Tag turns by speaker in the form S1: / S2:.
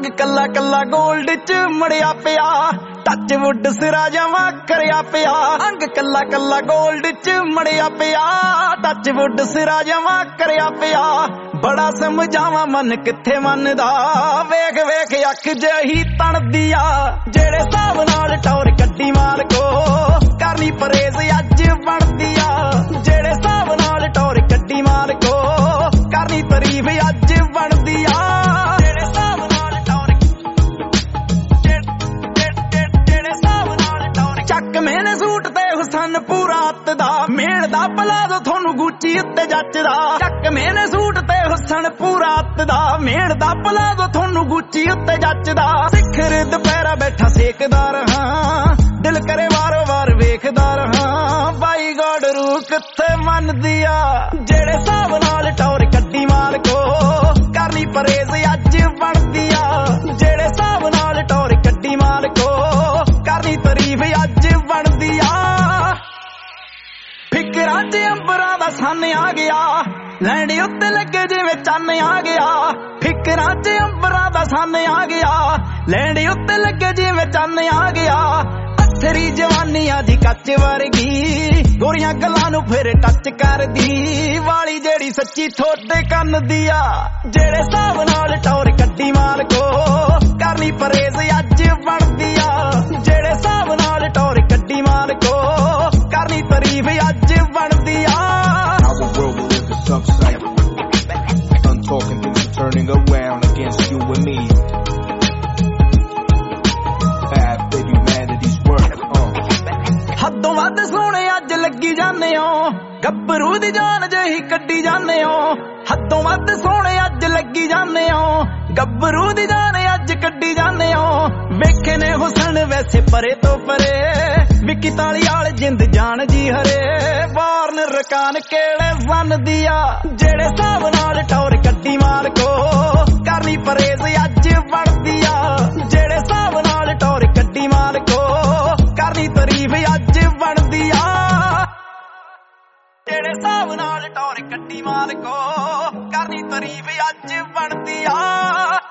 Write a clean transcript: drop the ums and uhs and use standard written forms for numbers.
S1: अंग कला कला गोल्ड च मड़िया पिया टच वुड सिरा जमा करया पिया अंग कला कला गोल्ड च मड़िया पिया टच वुड सिरा जमा करया पिया बड़ा समझावा मन किथे मनदा वेख वेख अख जही तणदी आ जेड़े हिसाब नाल टौर कड्डी माल को करनी परहेज अज बनदी आ जेड़े हिसाब नाल टौर कड्डी माल को करनी तारीफ अज बनदी आ मैंने सूट ते हुसन पूरा हत्थ दा मेल दा भला दो थोनू गुच्ची उत्ते जचदा चक मैंने सूट ते हुसन पूरा हत्थ दा मेल दा भला दो थोनू गुच्ची उत्ते जचदा सिखर दुपहरा बैठा सेकदा रहा दिल करे वारो वार वेखदा रहा बाई गॉड रूह किथे मनदी आ जेड़े हिसाब नाल टौर कड्डी माल को करनी परहेज अज बनदी आ जेड़े हिसाब नाल टौर कड्डी माल को करनी तारीफ अज बनदी आ फिकरां च अंबरां दा सन आ गया लैंडी उत्ते लगे जिवें चन्न आ गया फिकरां च अंबरां दा सन आ गया लैंडी उत्ते लगे जिवें चन्न आ गया अथरी जवानी आदी कच्च वर्गी गोरियां गल्लां नूं फिर टच करदी वाली जेड़ी सच्ची थोड़े कन्न दी आ जेड़े हिसाब नाल टौर कड्डी माल को करनी परहेज अज बनदी आ जेड़े हिसाब नाल टौर कड्डी माल को करनी तारीफ अज बनदी आ
S2: Our world will live in some sight. Untalking things are turning around against you and me. Bad that humanity's work.
S1: हदों वध सोहणे अज लगी जाने हो गब्बरू दी जान जही कड्डी जाने हो हदों वध सोहणे अज लगी जाने हो गब्बरू दी जान अज कड्डी जाने हो वेखे ने हुसन वैसे परे तो परे विकी ताली आल जिंद जान जी हरे वारन रकान केड़े सन दिया जेड़े हिसाब नाल टौर कड्डी माल को करनी परहेज अज बनदी आ जेड़े हिसाब नाल टौर कड्डी माल को करनी तारीफ अज बनदी आ जेड़े हिसाब नाल टौर कड्डी माल को करनी तारीफ अज बनदी आ